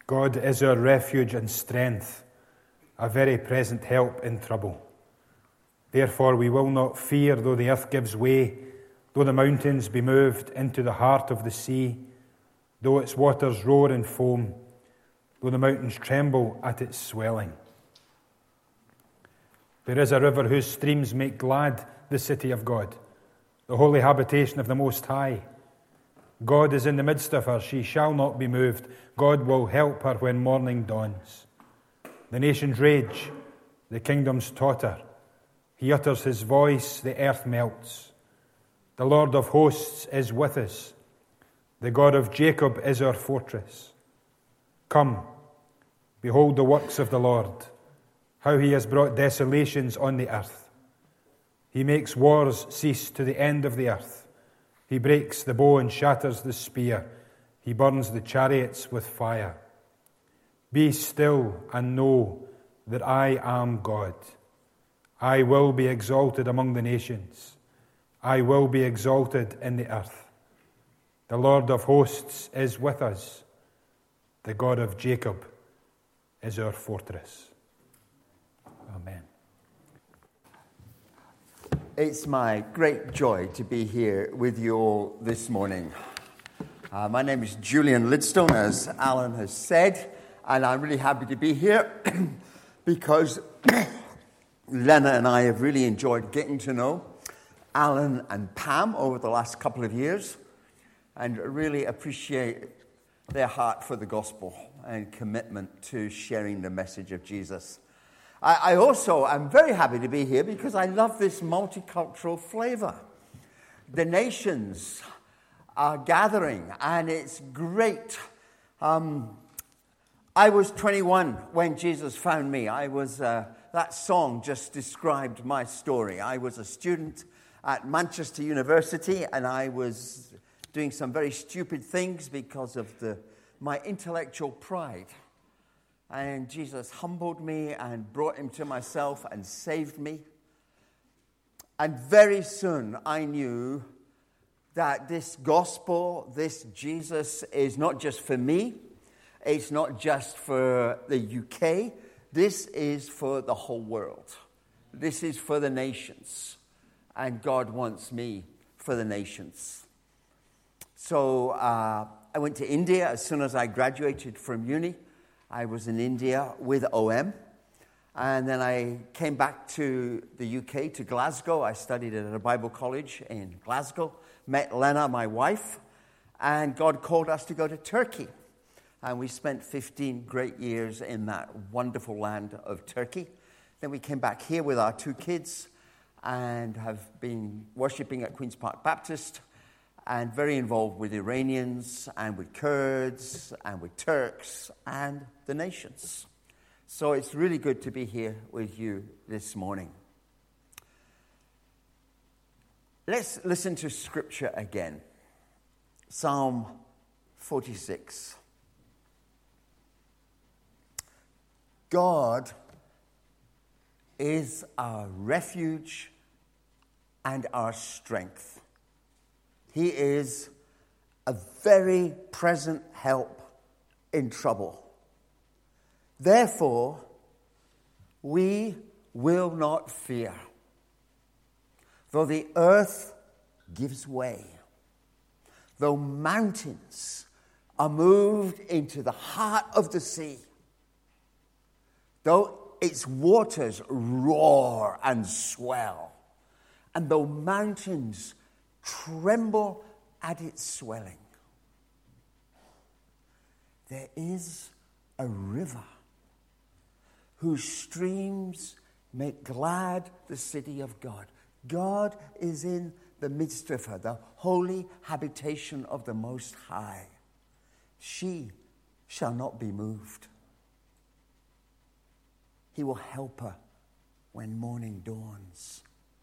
God is our refuge and strength, a very present help in trouble. Therefore we will not fear, though the earth gives way, though the mountains be moved into the heart of the sea, though its waters roar and foam, though the mountains tremble at its swelling. There is a river whose streams make glad the city of God, the holy habitation of the Most High. God is in the midst of her, she shall not be moved. God will help her when morning dawns. The nations rage, the kingdoms totter. He utters his voice, the earth melts. The Lord of hosts is with us. The God of Jacob is our fortress. Come, behold the works of the Lord, how he has brought desolations on the earth. He makes wars cease to the end of the earth. He breaks the bow and shatters the spear. He burns the chariots with fire. Be still and know that I am God. I will be exalted among the nations. I will be exalted in the earth. The Lord of hosts is with us. The God of Jacob is our fortress. Amen. It's my great joy to be here with you all this morning. My name is Julian Lidstone, as Alan has said, and I'm really happy to be here because Lena and I have really enjoyed getting to know Alan and Pam over the last couple of years and really appreciate their heart for the gospel and commitment to sharing the message of Jesus. I also am very happy to be here because I love this multicultural flavor. The nations are gathering, and it's great. I was 21 when Jesus found me. That song just described my story. I was a student at Manchester University, and I was doing some very stupid things because of my intellectual pride. And Jesus humbled me and brought him to myself and saved me. And very soon I knew that this gospel, this Jesus, is not just for me. It's not just for the UK. This is for the whole world. This is for the nations. And God wants me for the nations. So I went to India as soon as I graduated from uni. I was in India with OM, and then I came back to the UK, to Glasgow. I studied at a Bible college in Glasgow, met Lena, my wife, and God called us to go to Turkey. And we spent 15 great years in that wonderful land of Turkey. Then we came back here with our 2 kids and have been worshiping at Queen's Park Baptist and very involved with Iranians and with Kurds and with Turks and the nations. So it's really good to be here with you this morning. Let's listen to Scripture again. Psalm 46. God is our refuge and our strength. He is a very present help in trouble. Therefore, we will not fear. Though the earth gives way, though mountains are moved into the heart of the sea, though its waters roar and swell, and though mountains tremble at its swelling, there is a river whose streams make glad the city of God. God is in the midst of her, the holy habitation of the Most High. She shall not be moved. He will help her when morning dawns.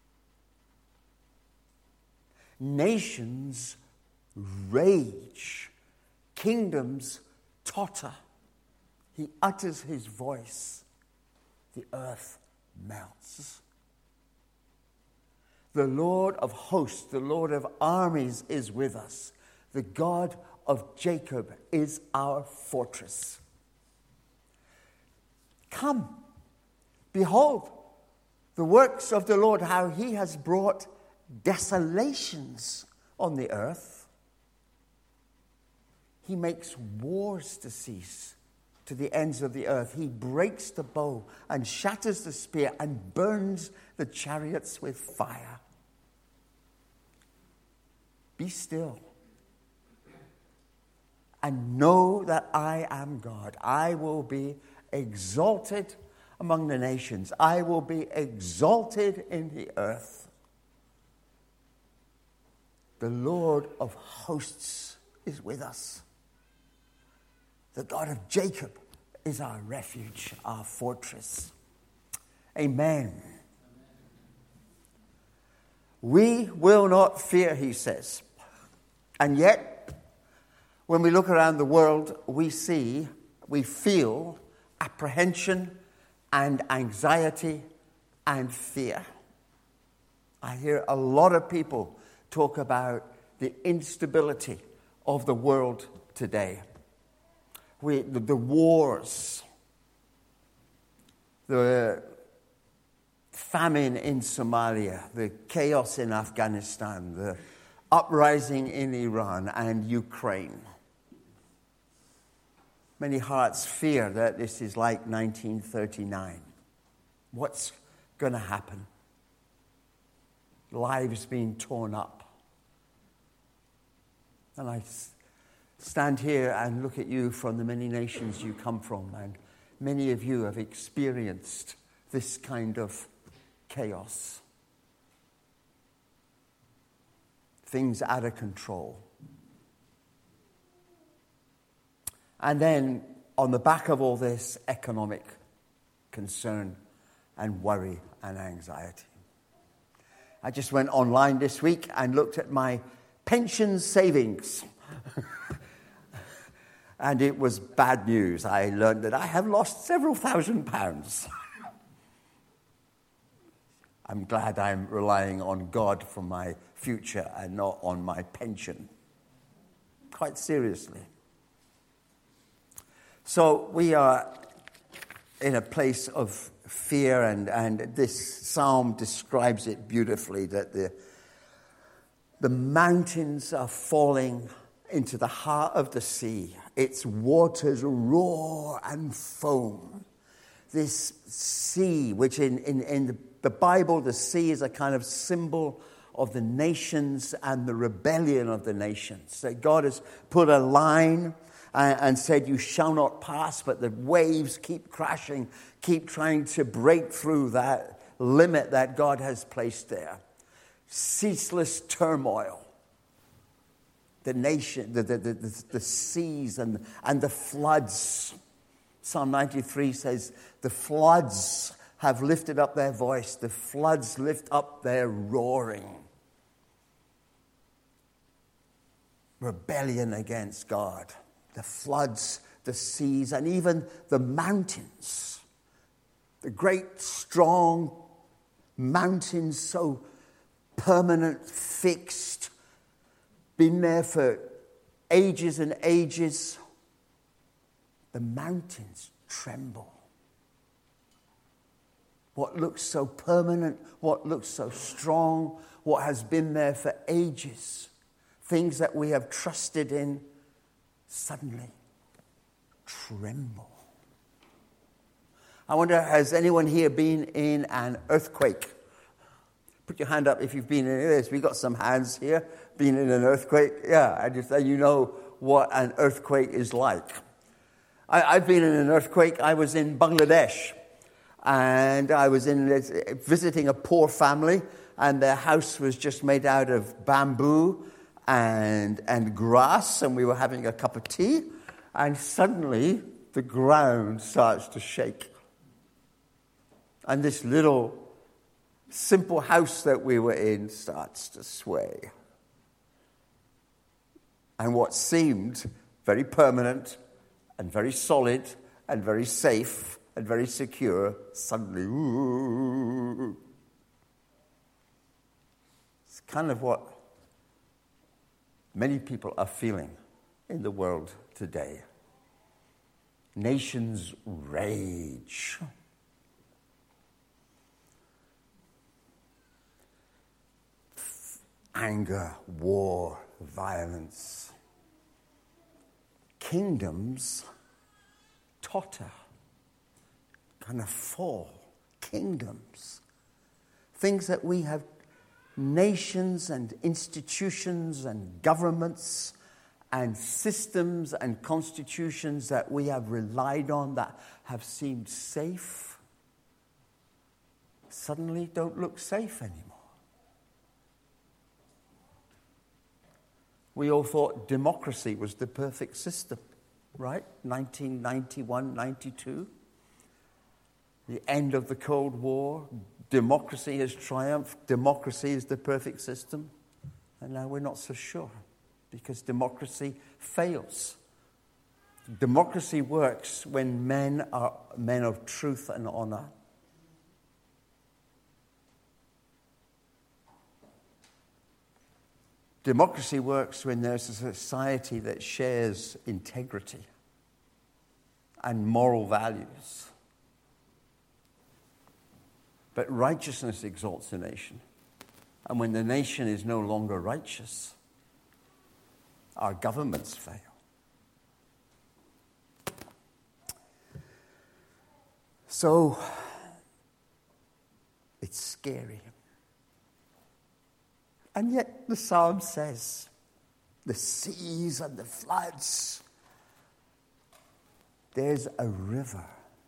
Nations rage, kingdoms totter. He utters his voice, the earth melts. The Lord of hosts, the Lord of armies is with us. The God of Jacob is our fortress. Come, behold the works of the Lord, how he has brought desolations on the earth. He makes wars to cease to the ends of the earth. He breaks the bow and shatters the spear and burns the chariots with fire. Be still and know that I am God. I will be exalted among the nations. I will be exalted in the earth. The Lord of hosts is with us. The God of Jacob is our refuge, our fortress. Amen. We will not fear, he says. And yet, when we look around the world, we feel apprehension and anxiety and fear. I hear a lot of people talk about the instability of the world today. The wars, the famine in Somalia, the chaos in Afghanistan, the uprising in Iran and Ukraine. Many hearts fear that this is like 1939. What's going to happen? Lives being torn up. And I stand here and look at you from the many nations you come from, and many of you have experienced this kind of chaos. Things out of control. And then, on the back of all this, economic concern and worry and anxiety. I just went online this week and looked at my pension savings. And it was bad news. I learned that I have lost several £1,000s. I'm glad I'm relying on God for my future and not on my pension. Quite seriously. So we are in a place of fear, and this psalm describes it beautifully, that the mountains are falling into the heart of the sea. Its waters roar and foam. This sea, which in the Bible, the sea is a kind of symbol of the nations and the rebellion of the nations. That God has put a line and said, you shall not pass, but the waves keep crashing, keep trying to break through that limit that God has placed there. Ceaseless turmoil. The nation, the seas and the floods. Psalm 93 says, the floods have lifted up their voice. The floods lift up their roaring. Rebellion against God. The floods, the seas, and even the mountains. The great, strong mountains, so permanent, fixed, been there for ages and ages. The mountains tremble. What looks so permanent, what looks so strong, what has been there for ages, things that we have trusted in, suddenly tremble. I wonder, has anyone here been in an earthquake? Put your hand up if you've been in this. We've got some hands here. Been in an earthquake? Yeah, I just you know what an earthquake is like. I've been in an earthquake. I was in Bangladesh, and I was visiting a poor family, and their house was just made out of bamboo and grass, and we were having a cup of tea, and suddenly the ground starts to shake. And this little simple house that we were in starts to sway. And what seemed very permanent and very solid and very safe and very secure, suddenly, ooh. It's kind of what many people are feeling in the world today. Nations rage. Anger, war, violence. Kingdoms totter, kind of fall. Kingdoms. Things that we have, nations and institutions and governments and systems and constitutions that we have relied on that have seemed safe, suddenly don't look safe anymore. We all thought democracy was the perfect system, right? 1991, 92. The end of the Cold War. Democracy has triumphed. Democracy is the perfect system. And now we're not so sure because democracy fails. Democracy works when men are men of truth and honor. Democracy works when there's a society that shares integrity and moral values. But righteousness exalts a nation. And when the nation is no longer righteous, our governments fail. So, it's scary. And yet the psalm says, the seas and the floods, there's a river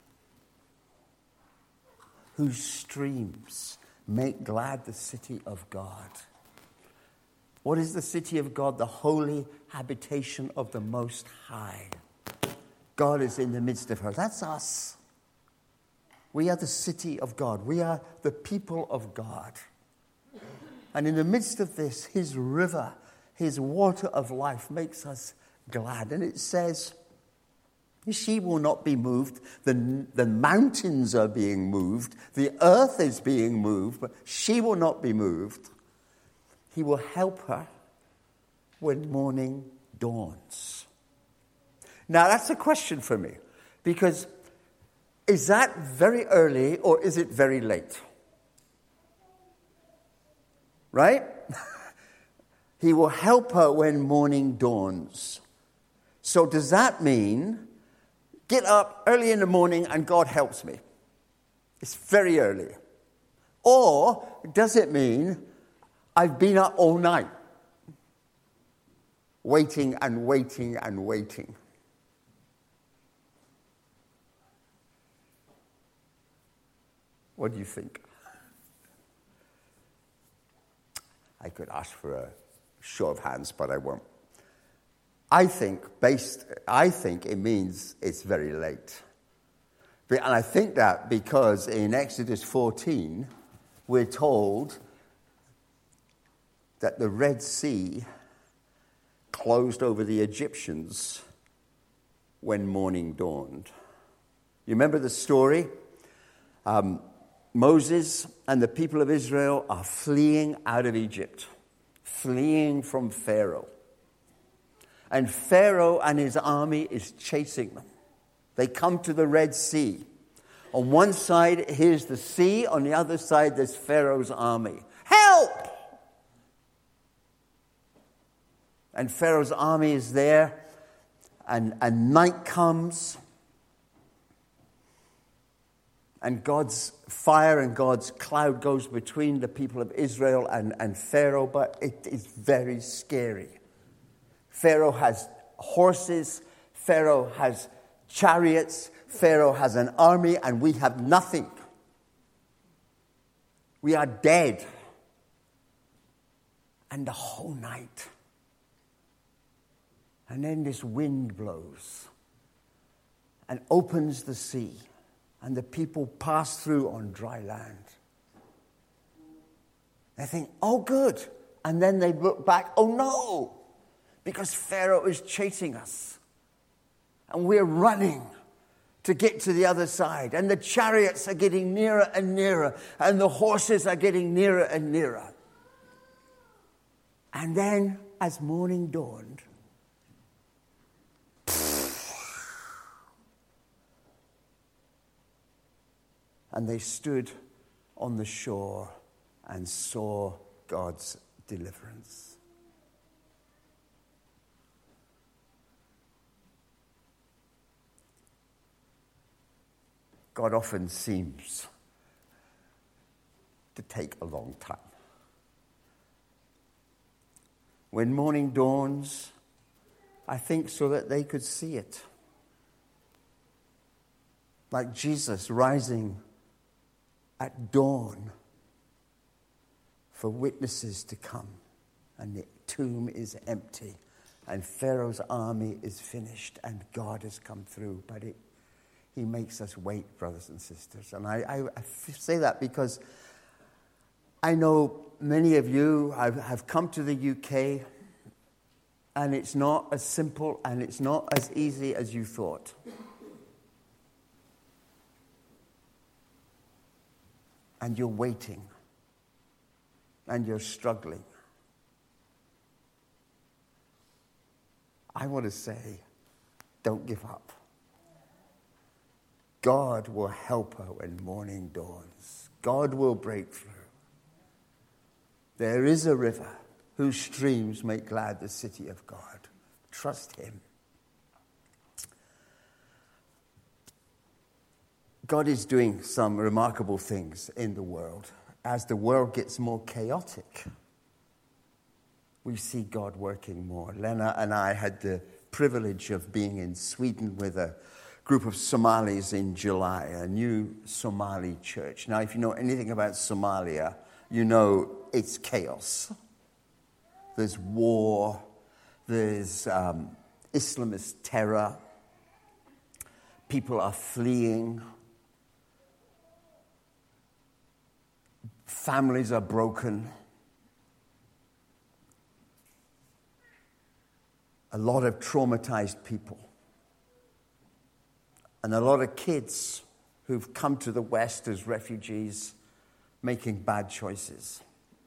whose streams make glad the city of God. What is the city of God? The holy habitation of the Most High. God is in the midst of her. That's us. We are the city of God. We are the people of God. And in the midst of this, his river, his water of life makes us glad. And it says, she will not be moved. The mountains are being moved. The earth is being moved, but she will not be moved. He will help her when morning dawns. Now, that's a question for me, because is that very early or is it very late? Right? He will help her when morning dawns. So does that mean get up early in the morning and God helps me? It's very early. Or does it mean I've been up all night waiting and waiting and waiting? What do you think? I could ask for a show of hands, but I won't. I think it means it's very late. And I think that because in Exodus 14, we're told that the Red Sea closed over the Egyptians when morning dawned. You remember the story? Moses and the people of Israel are fleeing out of Egypt, fleeing from Pharaoh. And Pharaoh and his army is chasing them. They come to the Red Sea. On one side, here's the sea. On the other side, there's Pharaoh's army. Help! And Pharaoh's army is there, and night comes. And God's fire and God's cloud goes between the people of Israel and Pharaoh, but it is very scary. Pharaoh has horses, Pharaoh has chariots, Pharaoh has an army, and we have nothing. We are dead. And the whole night. And then this wind blows and opens the sea. And the people pass through on dry land. They think, oh, good. And then they look back, oh, no. Because Pharaoh is chasing us. And we're running to get to the other side. And the chariots are getting nearer and nearer. And the horses are getting nearer and nearer. And then, as morning dawned, And they stood on the shore and saw God's deliverance. God often seems to take a long time. When morning dawns, I think so that they could see it. Like Jesus rising at dawn for witnesses to come, and the tomb is empty, and Pharaoh's army is finished, and God has come through. But he makes us wait, brothers and sisters. And I say that because I know many of you have come to the UK, and it's not as simple and it's not as easy as you thought. And you're waiting, and you're struggling. I want to say, don't give up. God will help her when morning dawns. God will break through. There is a river whose streams make glad the city of God. Trust him. God is doing some remarkable things in the world. As the world gets more chaotic, we see God working more. Lena and I had the privilege of being in Sweden with a group of Somalis in July, a new Somali church. Now, if you know anything about Somalia, you know it's chaos. There's war, there's Islamist terror, people are fleeing, families are broken. A lot of traumatized people. And a lot of kids who've come to the West as refugees making bad choices.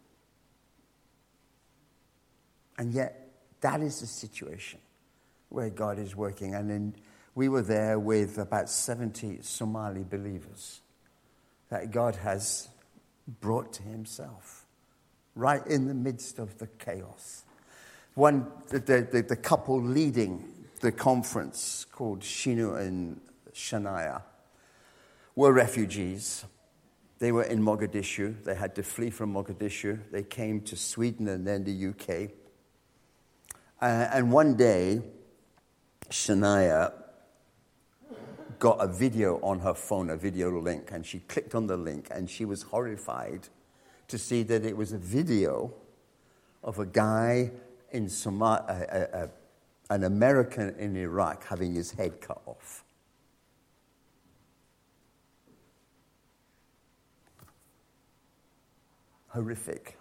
And yet, that is the situation where God is working. And then we were there with about 70 Somali believers that God has brought to himself, right in the midst of the chaos. The couple leading the conference, called Shinu and Shania, were refugees. They were in Mogadishu. They had to flee from Mogadishu. They came to Sweden and then the UK. And one day, Shania got a video on her phone, a video link, and she clicked on the link, and she was horrified to see that it was a video of a guy in an American in Iraq having his head cut off. Horrific.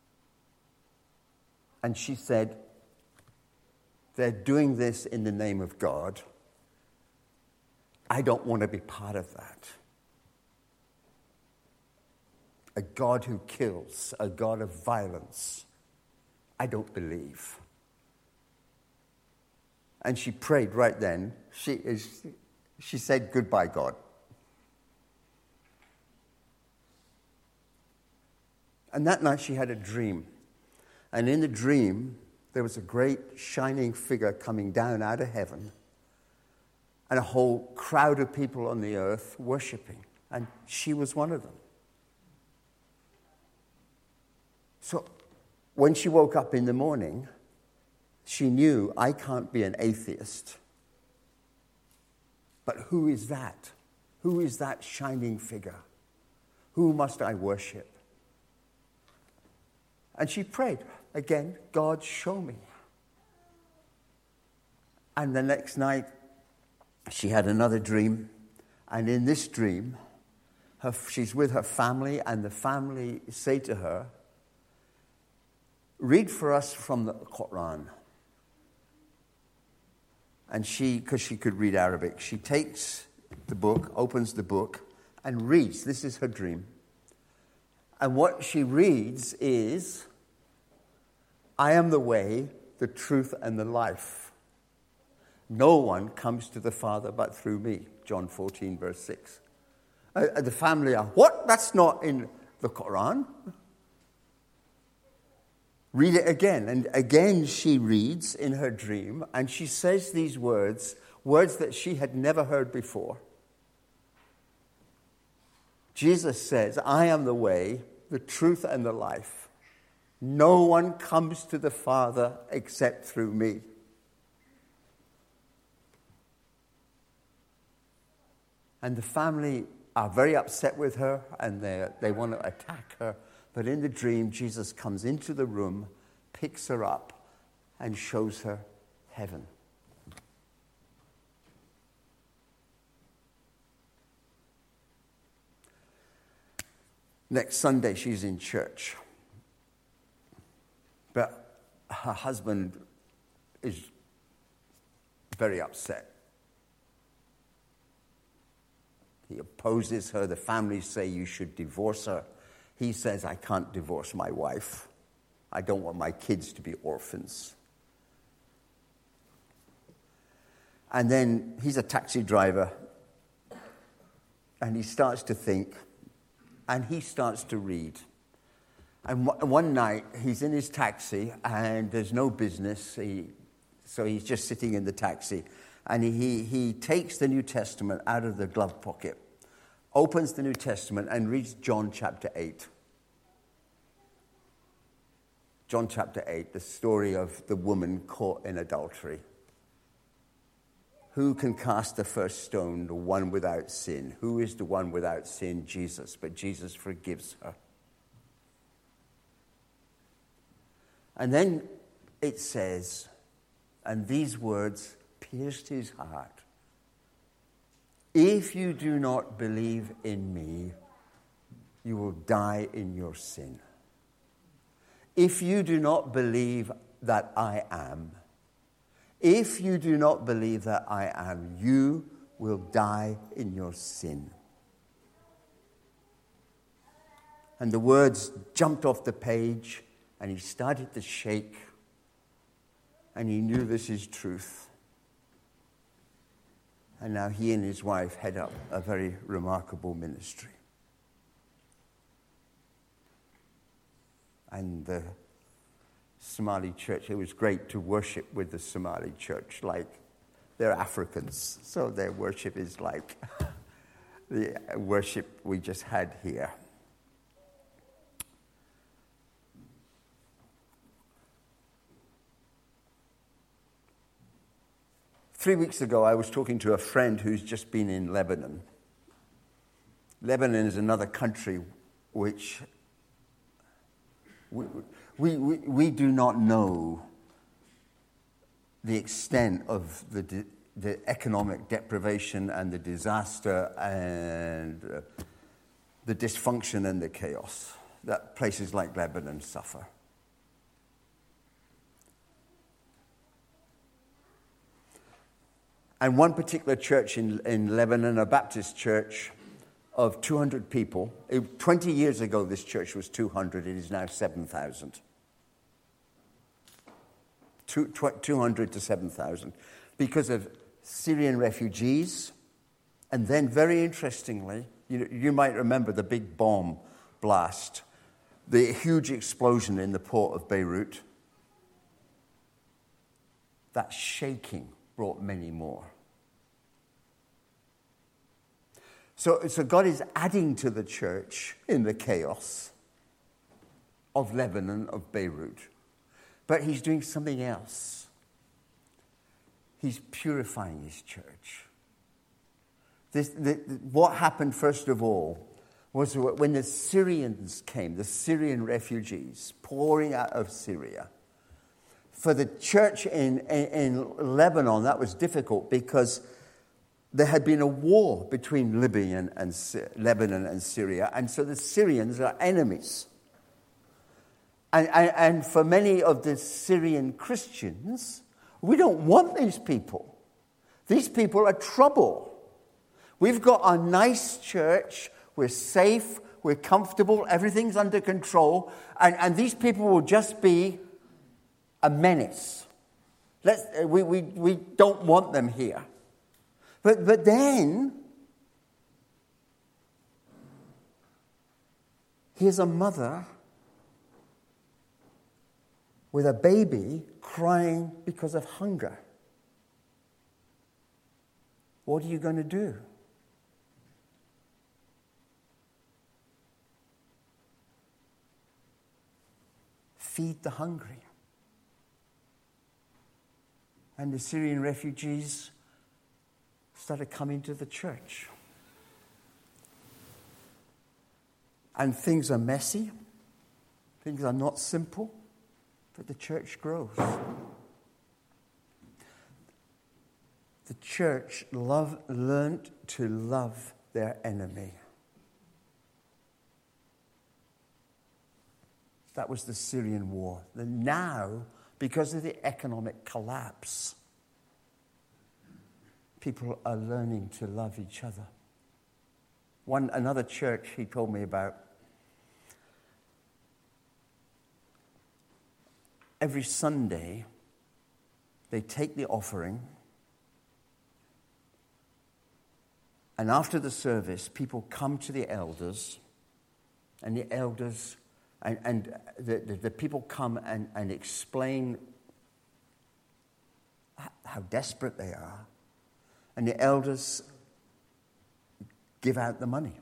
And she said, they're doing this in the name of God. I don't want to be part of that. A God who kills, a God of violence, I don't believe. And she prayed right then. She said, goodbye, God. And that night she had a dream. And in the dream, there was a great shining figure coming down out of heaven, and a whole crowd of people on the earth worshiping. And she was one of them. So when she woke up in the morning, she knew, I can't be an atheist. But who is that? Who is that shining figure? Who must I worship? And she prayed again, God, show me. And the next night, she had another dream. And in this dream, she's with her family, and the family say to her, read for us from the Quran. And because she could read Arabic, she takes the book, opens the book, and reads. This is her dream. And what she reads is, I am the way, the truth, and the life. No one comes to the Father but through me. John 14, verse 6. The family are, what? That's not in the Quran. Read it again. And again she reads in her dream, and she says these words that she had never heard before. Jesus says, I am the way, the truth, and the life. No one comes to the Father except through me. And the family are very upset with her, and they want to attack her. But in the dream, Jesus comes into the room, picks her up, and shows her heaven. Next Sunday, she's in church. But her husband is very upset. He opposes her. The family say you should divorce her. He says, I can't divorce my wife. I don't want my kids to be orphans. And then he's a taxi driver. And he starts to think. And he starts to read. And one night, he's in his taxi, and there's no business. So he's just sitting in the taxi. And he takes the New Testament out of the glove pocket, opens the New Testament, and reads John chapter 8. John chapter 8, the story of the woman caught in adultery. Who can cast the first stone? The one without sin. Who is the one without sin? Jesus. But Jesus forgives her. And then it says, and these words pierced his heart. If you do not believe in me, you will die in your sin. If you do not believe that I am, if you do not believe that I am, you will die in your sin. And the words jumped off the page, and he started to shake, and he knew this is truth. And now he and his wife head up a very remarkable ministry. And the Somali church, it was great to worship with the Somali church. Like, they're Africans, so their worship is like the worship we just had here. Three weeks ago, I was talking to a friend who's just been in Lebanon. Lebanon is another country which we do not know the extent of the economic deprivation and the disaster and the dysfunction and the chaos that places like Lebanon suffer. And one particular church in Lebanon, a Baptist church of 200 people. 20 years ago, this church was 200. It is now 7,000. 200 to 7,000. Because of Syrian refugees. And then, very interestingly, you might remember the big bomb blast. The huge explosion in the port of Beirut. That shaking brought many more. So God is adding to the church in the chaos of Lebanon, of Beirut. But he's doing something else. He's purifying his church. What happened, first of all, was when the Syrians came, the Syrian refugees pouring out of Syria. For the church in Lebanon, that was difficult because there had been a war between Lebanon and Syria, and so the Syrians are enemies. And for many of the Syrian Christians, we don't want these people. These people are trouble. We've got a nice church, we're safe, we're comfortable, everything's under control, and these people will just be a menace. We don't want them here. But then, Here's a mother with a baby crying because of hunger. What are you going to do? Feed the hungry. And the Syrian refugees started coming to the church. And things are messy. Things are not simple. But the church grows. The church learned to love their enemy. That was the Syrian war. And now, because of the economic collapse, people are learning to love each other. Another church he told me about, every Sunday, they take the offering, and after the service, people come to the elders, and the elders, and the people come and explain how desperate they are, and the elders give out the money.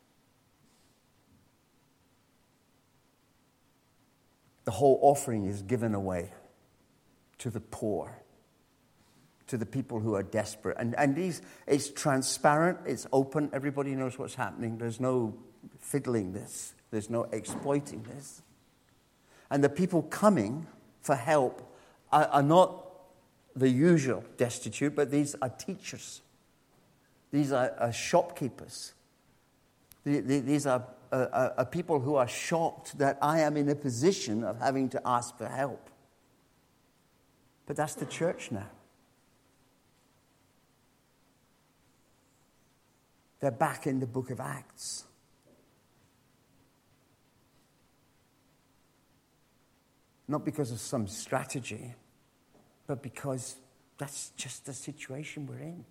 The whole offering is given away to the poor, to the people who are desperate. And it's transparent, it's open, everybody knows what's happening. There's no fiddling this, there's no exploiting this. And the people coming for help are not the usual destitute, but these are teachers. These are shopkeepers. These are people who are shocked that I am in a position of having to ask for help. But that's the church now. They're back in the book of Acts. Not because of some strategy, but because that's just the situation we're in.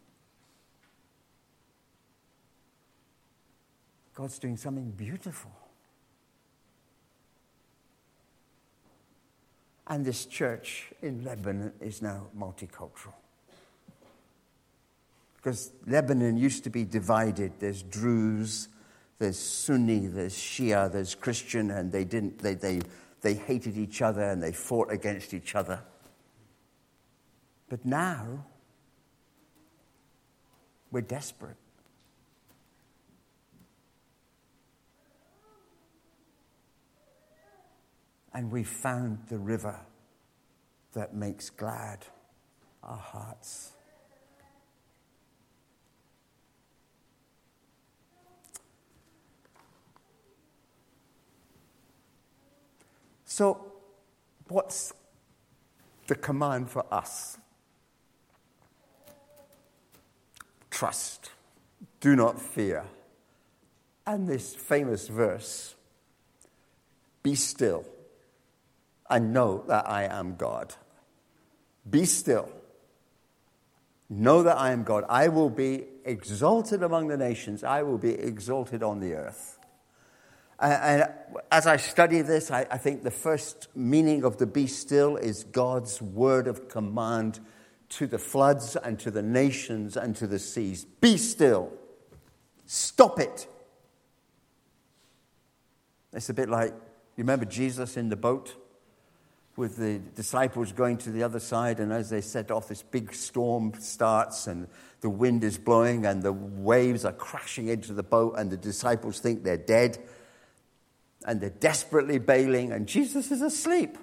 God's doing something beautiful. And this church in Lebanon is now multicultural. Because Lebanon used to be divided. There's Druze, there's Sunni, there's Shia, there's Christian, and they hated each other and they fought against each other. But now, we're desperate. And we found the river that makes glad our hearts. So, what's the command for us? Trust. Do not fear. And this famous verse, be still and know that I am God. Be still. Know that I am God. I will be exalted among the nations. I will be exalted on the earth. And as I study this, I think the first meaning of the be still is God's word of command to the floods and to the nations and to the seas. Be still. Stop it. It's a bit like, you remember Jesus in the boat with the disciples going to the other side, and as they set off, this big storm starts and the wind is blowing and the waves are crashing into the boat and the disciples think they're dead and they're desperately bailing and Jesus is asleep.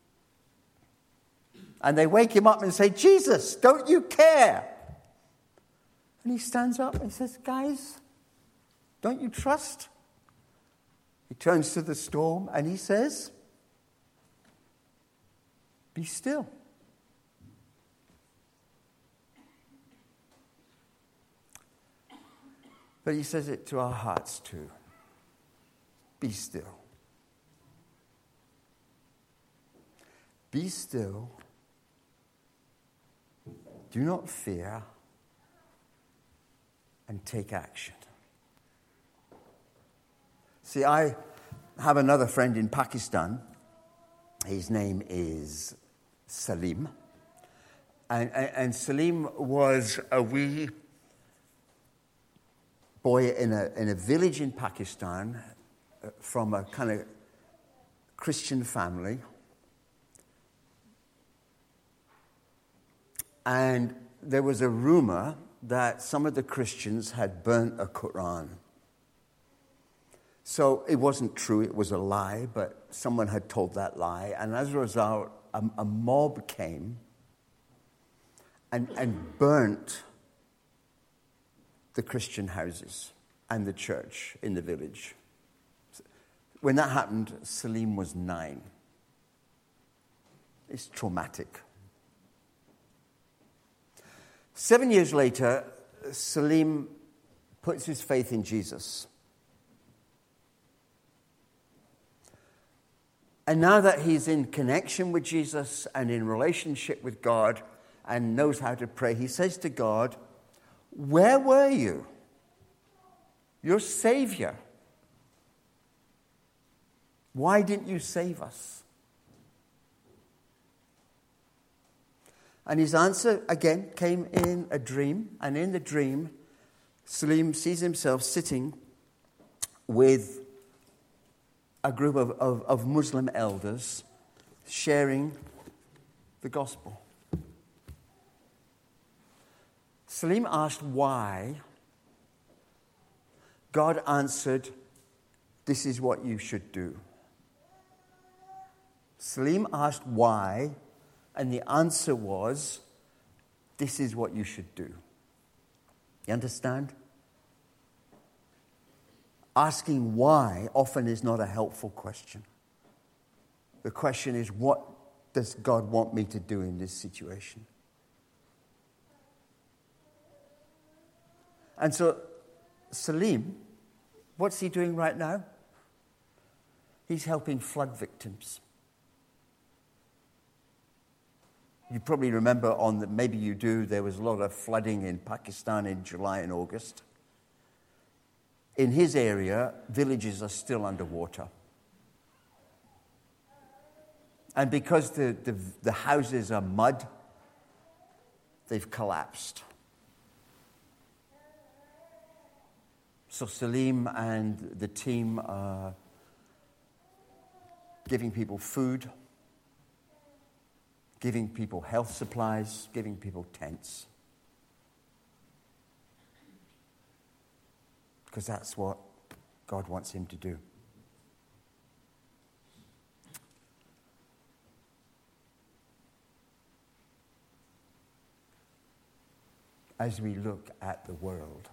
And they wake him up and say, Jesus, don't you care? And he stands up and says, guys, don't you trust? He turns to the storm and he says, be still. But he says it to our hearts too. Be still. Be still. Do not fear. And take action. See, I have another friend in Pakistan. His name is Salim. And Salim was a wee boy in a village in Pakistan from a kind of Christian family. And there was a rumor that some of the Christians had burnt a Quran. So it wasn't true, it was a lie, but someone had told that lie. And as a result, a mob came and burnt the Christian houses and the church in the village. When that happened, Salim was 9. It's traumatic. 7 years later, Salim puts his faith in Jesus. And now that he's in connection with Jesus and in relationship with God and knows how to pray, he says to God, "Where were you? Your Savior. Why didn't you save us?" And his answer, again, came in a dream. And in the dream, Salim sees himself sitting with a group of Muslim elders sharing the gospel. Salim asked why. God answered, "This is what you should do." Salim asked why, and the answer was, "This is what you should do." You understand? Asking why often is not a helpful question. The question is, what does God want me to do in this situation? And so Salim, what's he doing right now? He's helping flood victims. You probably remember maybe you do, there was a lot of flooding in Pakistan in July and August. In his area, villages are still underwater. And because the houses are mud, they've collapsed. So Salim and the team are giving people food, giving people health supplies, giving people tents. Because that's what God wants him to do. As we look at the world,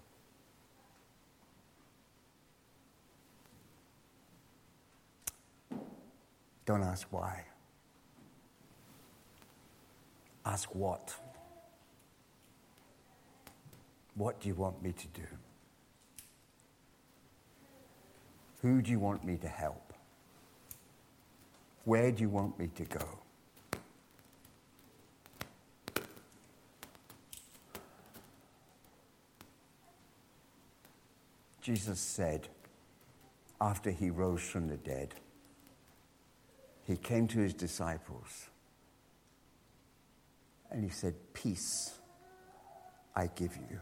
don't ask why. Ask what. What do you want me to do? Who do you want me to help? Where do you want me to go? Jesus said, after he rose from the dead, he came to his disciples and he said, "Peace I give you."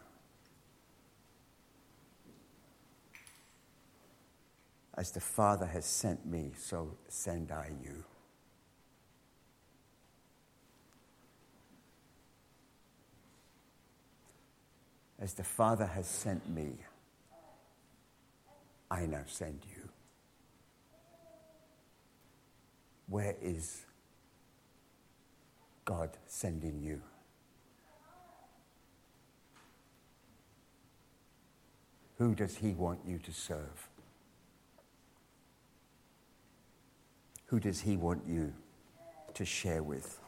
As the Father has sent me, so send I you. As the Father has sent me, I now send you. Where is God sending you? Who does he want you to serve? Who does he want you to share with?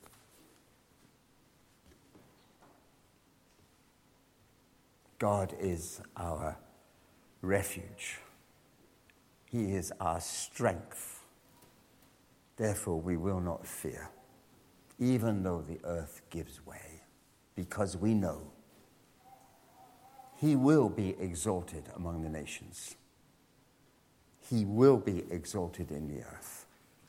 God is our refuge. He is our strength. Therefore, we will not fear, even though the earth gives way, because we know he will be exalted among the nations. he will be exalted in the earth.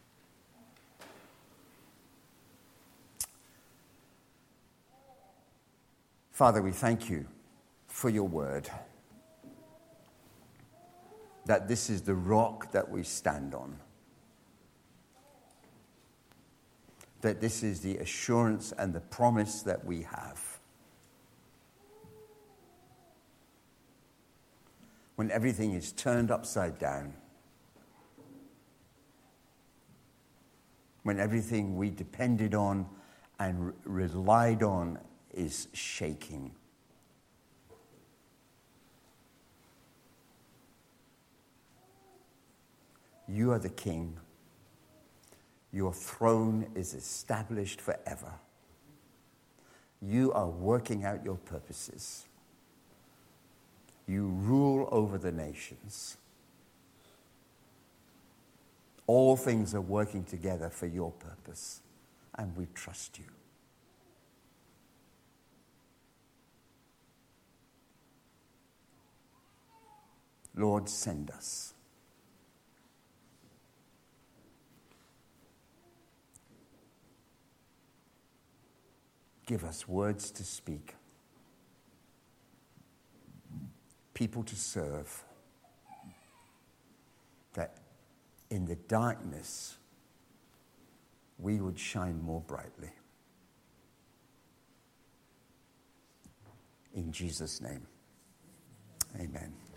Father, we thank you for your word, that this is the rock that we stand on, that this is the assurance and the promise that we have. When everything is turned upside down, when everything we depended on and relied on is shaking. You are the King. Your throne is established forever. You are working out your purposes. You rule over the nations. All things are working together for your purpose, and we trust you. Lord, send us. Give us words to speak, people to serve, that in the darkness we would shine more brightly. In Jesus' name, amen.